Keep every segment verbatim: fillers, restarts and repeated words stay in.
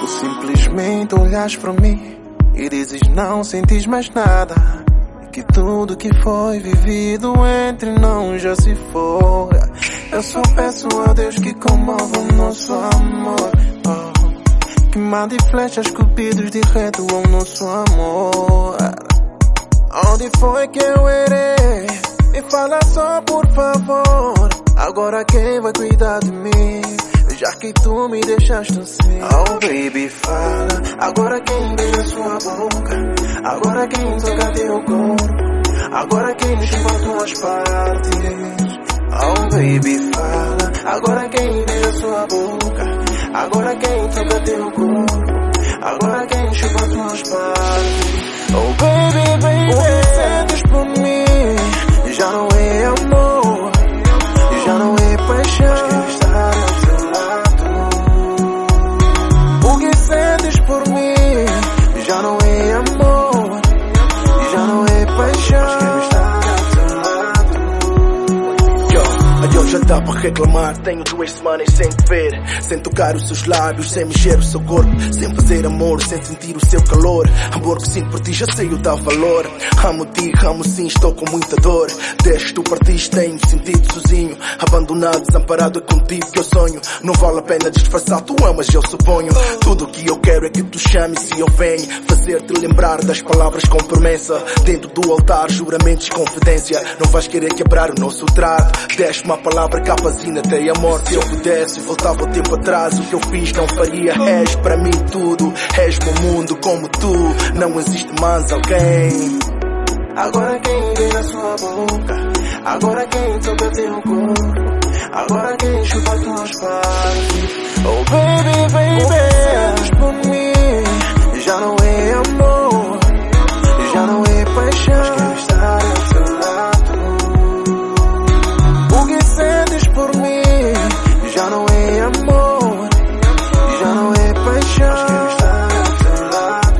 Simplesmente olhas pra mim e dizes não sentes mais nada, que tudo que foi vivido entre nós já se foi. Eu só peço a Deus que comova o nosso amor, oh, que mande flechas cupidos direto ao nosso amor. Onde foi que eu errei? Me fala só por favor. Agora quem vai cuidar de mim, já que tu me deixaste assim? Oh baby, fala. Agora quem beija sua boca, agora quem toca teu corpo, agora quem chupa tuas partes. Oh baby, fala. Agora quem beija sua boca, agora quem toca teu corpo, agora quem chupa tuas partes. Oh baby, baby, o que sentes por mim já não é amor, já não é paixão, mas quero estar ao teu lado. O que sentes por mim já não é amor, já não é paixão, mas quero estar ao teu lado. Yo, adeus, já dá para reclamar. Tenho duas semanas sem te ver, sem tocar os seus lábios, sem mexer o seu corpo, sem fazer amor, sem sentir o seu calor. Amor que sinto por ti já sei o dá valor. Amo-te, amo sim, estou com muita dor. Desde que tu partiste tenho sentido sozinho, abandonado, desamparado, é contigo que eu sonho. Não vale a pena disfarçar, tu amas, eu suponho. Tudo o que eu quero é que tu chames e eu venho fazer-te lembrar das palavras com promessa. Dentro do altar, juramentos e confidência. Não vais querer quebrar o nosso trato. Deste uma palavra capazina até a morte. Se eu pudesse, voltava o tempo atrás. O que eu fiz não faria. És para mim tudo, és meu mundo. Como tu, não existe mais alguém. Agora quem beija sua boca, agora quem toca teu corpo, agora quem chupa tuas partes. Oh baby, baby, o que sentes por mim já não é amor, já não é paixão, mas quero estar ao teu lado. O que sentes por mim já não é amor, já não é paixão, mas quero estar ao teu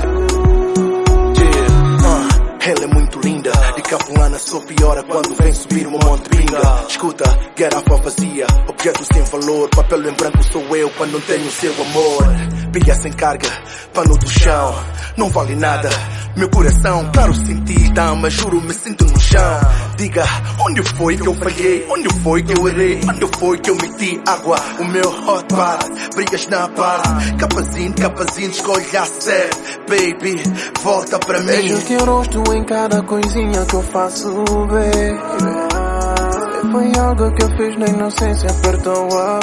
lado. Yeah, uh, ela é muito linda, de Capulana sou piora quando vem subir uma monte pinga. Escuta, garrafa vazia, objeto sem valor, papel em branco sou eu quando não tenho seu amor. Pilha sem carga, pano do chão, não vale nada. Meu coração, claro senti, dama, juro me sinto no chão. Diga, onde foi que eu falhei? Onde foi que eu errei? Onde foi que eu meti água? O meu hot pot, brigas na parte. Capazinho, capazinho, escolhe a certo. Baby, volta pra mim. Vejo teu rosto em cada coisinha que eu faço, baby. Foi algo que eu fiz na inocência, perdoa,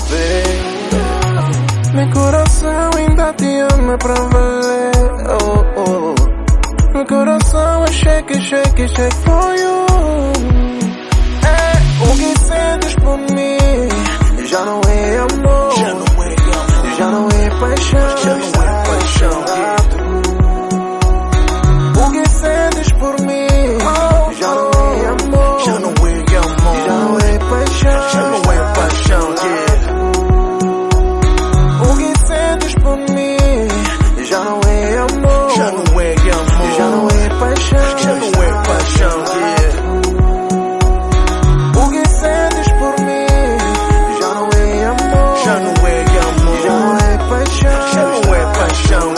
baby. Meu coração ainda te ama pra valer, oh, oh. Meu coração é shake, shake, shake for you. É, o que sentes por mim já não é amor, Já não é amor, já não é paixão, já não é paixão. O que sentes por mim já não é amor, Já não é amor, já não é paixão, já não é paixão. Yeah. O que sentes por mim já não é amor, Já não é amor, já não é paixão, já não é paixão. Yeah. O que sentes por mim já não é amor, Já não é amor, já não é paixão, já não é paixão.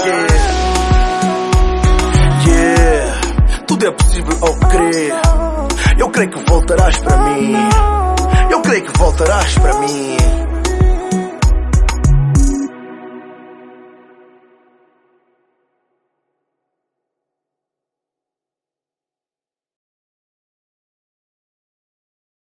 Yeah. Yeah. Tudo é possível ao crer. Eu creio que voltarás para mim. Eu creio que voltarás para mim.